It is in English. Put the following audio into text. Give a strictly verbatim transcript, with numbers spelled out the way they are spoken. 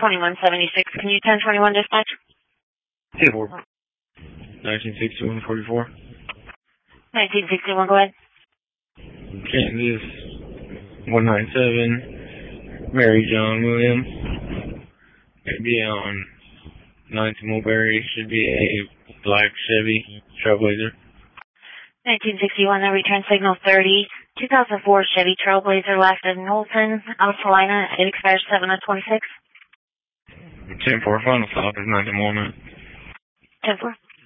twenty-one seventy-six. Can you ten twenty-one dispatch? ten four. nineteen sixty-one forty-four. nineteen sixty-one, go ahead. Kansas one nine seven. Mary John Williams. Should be on ninth Mulberry. Should be a black Chevy Trailblazer. nineteen sixty-one, the return signal thirty. two thousand four Chevy Trailblazer, last in Knowlton, South Carolina. It expires seven of twenty-six. ten four, final stop is ninety-one. ten four.